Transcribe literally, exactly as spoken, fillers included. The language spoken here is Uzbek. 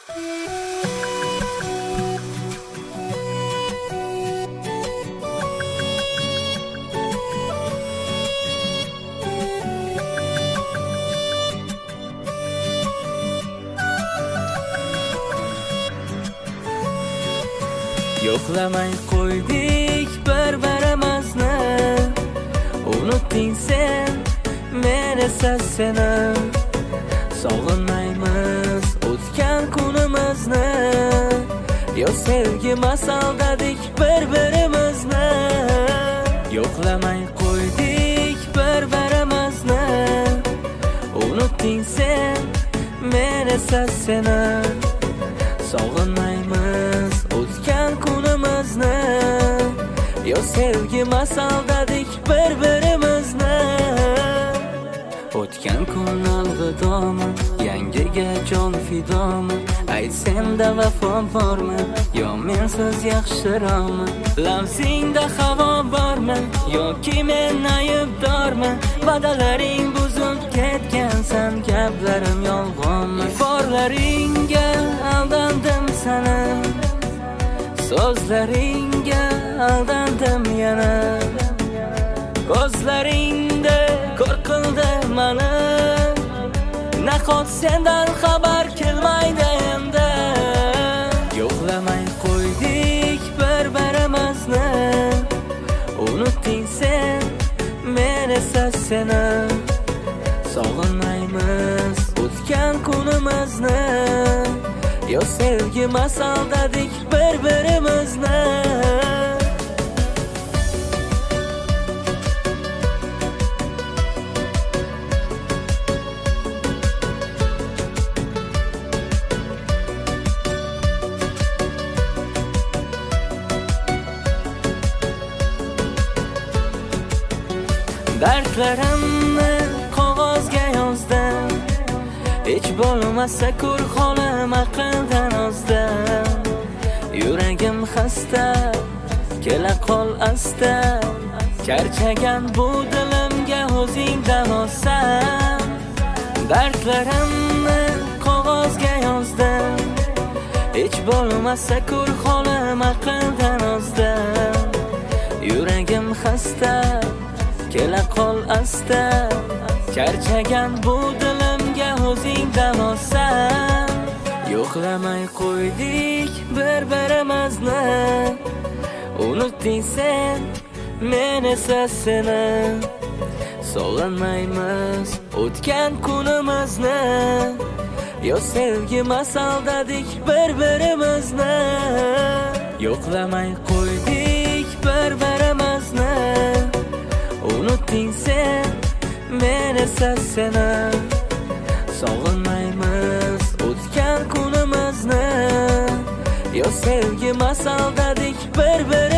Yo'qlamay qo'ydik bir-birimizni, unutding sen, men esa seni. Sog'inmaymiz o'tgan kunimizni, yo sevgi masaldadik bir-birimizni. Yo'qlamay qo'ydik bir-birimizni, unutding sen, men esa seni. Sog'inmaymiz o'tgan kunimizni, yo sevgi masaldadik bir-birimizni. O'tgan kun alvidomi, yangiga jon fidomi? Ayt senda vafo bormi, yo mensiz yaxshiroqmi? Lavzingda havo bormi, yoki men aybdormi? Va'dalaring buzib ketgansan, gaplarim yolg'onmi? Iforlaringga aldandim sana, so'zlaringga aldandim yana. Ko'zlaringda ko'r qildi mani, nahot sendan xabar kelmaydi endi. Yo'qlamay qo'ydik bir-birimizni, unutding sen, men esa seni. Sog'inmaymiz o'tgan kunimizni, yo sevgi masaldadik bir-birimizni. Dardlarimni qog'ozga yozdim, hech bo'lmasa ko'r holim aqldan ozdim. Yuragim xasta, kela qol asta, charchagan bu dilimga o'zing davosan. Dardlarimni qog'ozga yozdim, hech bo'lmasa ko'r holim aqldan ozdim. Yuragim xasta, kela qol asta, charchagan bu dilimga o'zing davosan. Yo'qlamay qo'ydik bir-birimizni, unutding sen, men esa seni. Sog'inmaymiz o'tgan kunimizni, yo sevgi masaldadik bir-birimizni. Yo'qlamay qo'ydik bir-birimizni, unutding sen, men esa seni. Sog'inmaymiz o'tgan kunimizni, yo sevgi masaldadik bir-birimizni.